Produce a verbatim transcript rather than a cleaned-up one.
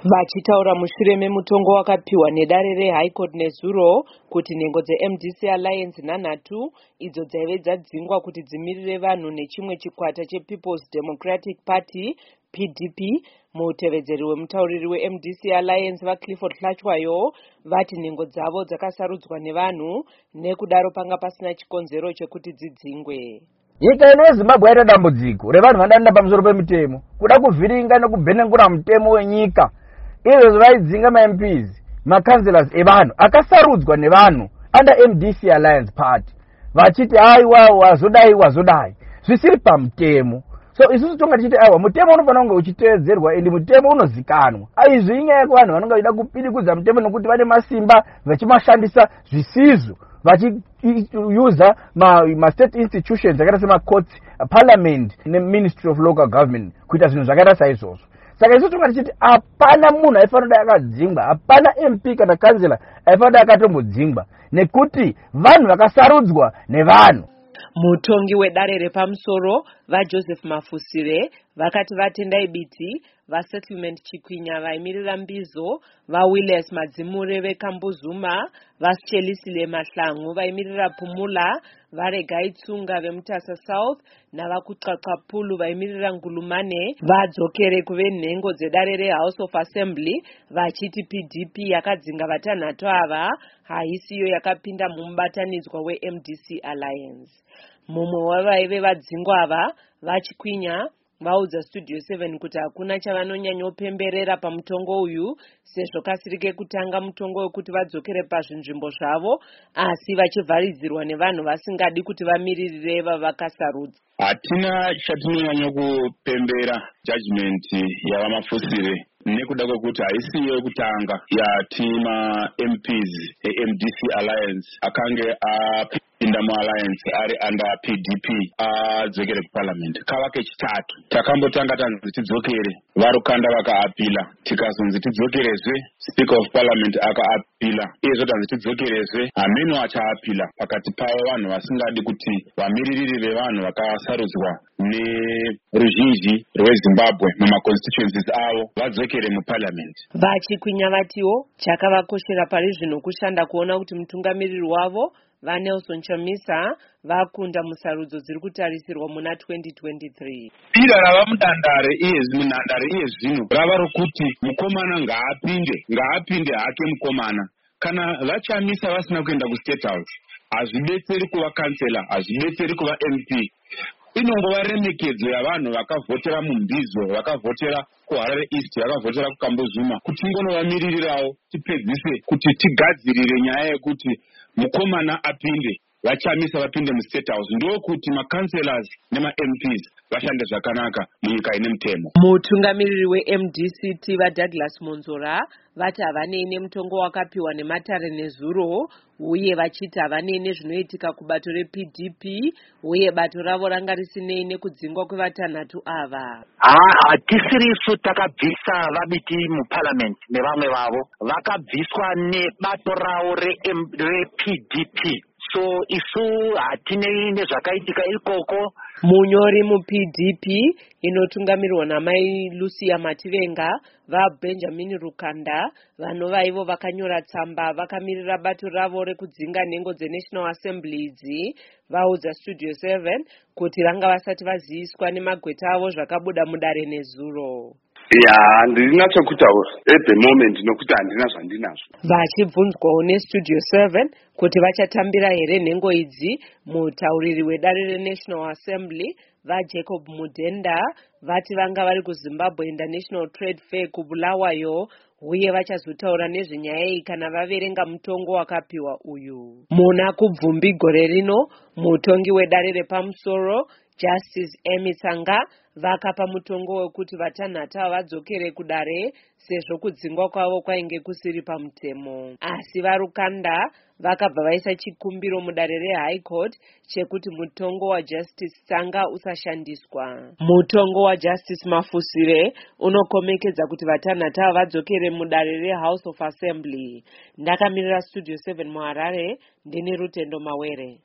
Vachitaura mushure memutongo wakapiwa nedare reHigh Court nezuro kuti nhengo dzeM D C Alliance nhanhatu idzo dzaive dzadzingwa kuti dzimirire vanhu nechimwe chikwata chePeople's Democratic Party P D P. Mutevedzeri wemutauriri weM D C Alliance vaClifford Hlachwayo vati nhengo dzavo dzakasarudzwa nevanhu nekudaro panga pasina chikonzero chekuti dzidzingwe. Nyika ino yeZimbabwe yaita dambudziko revanhu vanoenda pamusoro pemutemo kuda kuvhiringa nekubhenengura mutemo wenyika. Izvo vaidzinga maM Ps makanselas evanhu akasarudzwa nevanhu under M D C Alliance Party vachiti aiwa wazodai wazodai zvisiri pamutemo. So isusu tonga tichiti aiwa mutemo unofanira kunge uchiteedzerwa ende mutemo unozikanwa. Aizvi inyaya yekuvanhu vanonga vachida kupirikudza mutemo nokuti vane masimba vachimashandisa zvisizvo vachiusa ma, ma state institutions zvakaita semacourts, parliament neministry of local government kuita zvinhu zvakaita saizvozvo. Saka isusu tonga tichiti hapana munhu aifanira akadzingwa, hapana M P kana kansela aifanira akatombodzingwa nekuti vanhu vakasarudzwa nevanhu. Mutongi wedare repamusoro vaJoseph Mafusire vakati vatendai biti vaSettlement Chikwinya vaimirira Mbizo, vaWilliams Madzimure veKambuzuma, vaSchelisile Mahlangu vaimirira Pumula, vaRegai Tsunga veMutasa South navakuXaXapulu vaimirira Ngulumane vadzokere kuve nhengo dzedare reHouse of Assembly vachiti P D P yakadzinga vatanhatu ava haisiyo yakapinda mumubatanidzwa weM D C Alliance. Mumwe wavaive vadzingwa ava vaChikwinya vaudza Studio seven kuti hakuna chavanonyanyopemberera pamutongo uyu sezvo kasiri kekutanga mutongo wekuti vadzokere pazvinzvimbo zvavo asi vachivharidzirwa nevanhu vasingadi kuti vamiririre vavakasarudza. Hatina chatinonyanya kupembera judgment yavaMafusire nekuda kwekuti haisiyo yekutanga yatima M Ps eM D C Alliance akange apinda mualliance ari under P D P adzokere kuparliament. Kava kechitatu takambotanga tanzi tidzokere varukanda vakaapila, tikazonzi tidzokerezve speaker of parliament akaapila, izvo tanzi tidzokerezve hameno achaapila. Pakati pavo vanhu vasingadi kuti vamiririri vevanhu vakasarudzwa neruzhinji rweZimbabwe mumaconstituencies avo vadzokere muparliament. Vachikwinya vatiwo chakavakoshera pari zvino kushanda kuona kuti mutungamiriri wavo vaNelson Chamisa vakunda musarudzo dziri kutarisirwa muna twenty twenty-three. Ira rava mudandare iye munhandare iye zvino rava rokuti mukomana ngaapinde ngaapinde hake mukomana. Kana vaChamisa vasina kuenda kuState House hazvidetseri kuva kansela, hazvidetseri kuva M P. Inongova remekedzo yavanhu vakavhotera muMbizo, vakavhotera kuHarare East, vakavhotera kuKambuzuma kuti tingonovamiririrawo tipedzise kuti tigadzirire nyaya yekuti mukomana apinde, vaChamisa vapinde muState House, ndokuti makanselas nemaM Ps vashande zvakanaka munyika ine mutemo. Mutungamiriri weM D C T vaDouglas Monzora vati havanei nemutongo wakapiwa nematare nezuro uye vachiti havanei nezvinoitika kubato reP D P uye bato ravo ranga risinei nekudzingwa kwevatanhatu ava. Hatisirisu takabvisa vabiti muparliament nevamwe vavo vakabviswa nebato ravo reP D P. So isu hatinei nezvakaitika ikoko. Munyori muP D P inotungamirwa namai Lucia Mativenga vaBenjamin Rukanda vanova ivo vakanyora tsamba vakamirira bato ravo rekudzinga nhengo dzeNational Assembly idzi vaudza Studio seven kuti vanga vasati vaziviswa nemagweta avo zvakabuda mudare nezuro. Ya handina chokutaura at the moment nokuti handina zvandinazvo. Vachibvunzwawo neStudio seven kuti vachatambira here nhengo idzi, mutauriri wedare reNational Assembly vaJacob Mudenda vati vanga vari kuZimbabwe International Trade Fair kuBulawayo uye vachazotaura nezvenyaya iyi kana vaverenga mutongo wakapiwa uyu. Muna kubvumbi gore rino mutongi wedare repamusoro Justice Amy Tsanga vakapa mutongo wekuti vatanhatu vadzokere kudare sezvo kudzingwa kwavo kwainge kusiri pamutemo. Asi varukanda vakabva vaisa chikumbiro mudare reHigh Court chekuti mutongo waJustice Tsanga usashandiswa. Mutongo waJustice Mafusire unokomekedza kuti vatanhatu vadzokere mudare reHouse of Assembly. Ndakamirira Studio seven muHarare ndini Rutendo Mawere.